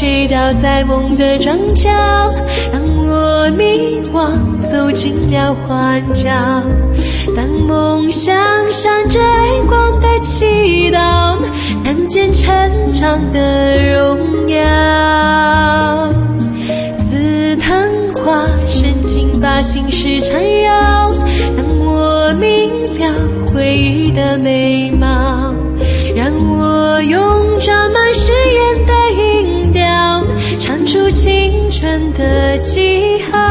睡倒在梦的庄脚，当我迷惘走进了荒郊，当梦想闪着ánh光的祈祷，看见成长的荣耀。紫藤花深情把心事缠绕，当我明了回忆的美貌，让我用装满誓言的音调，唱出青春的记号。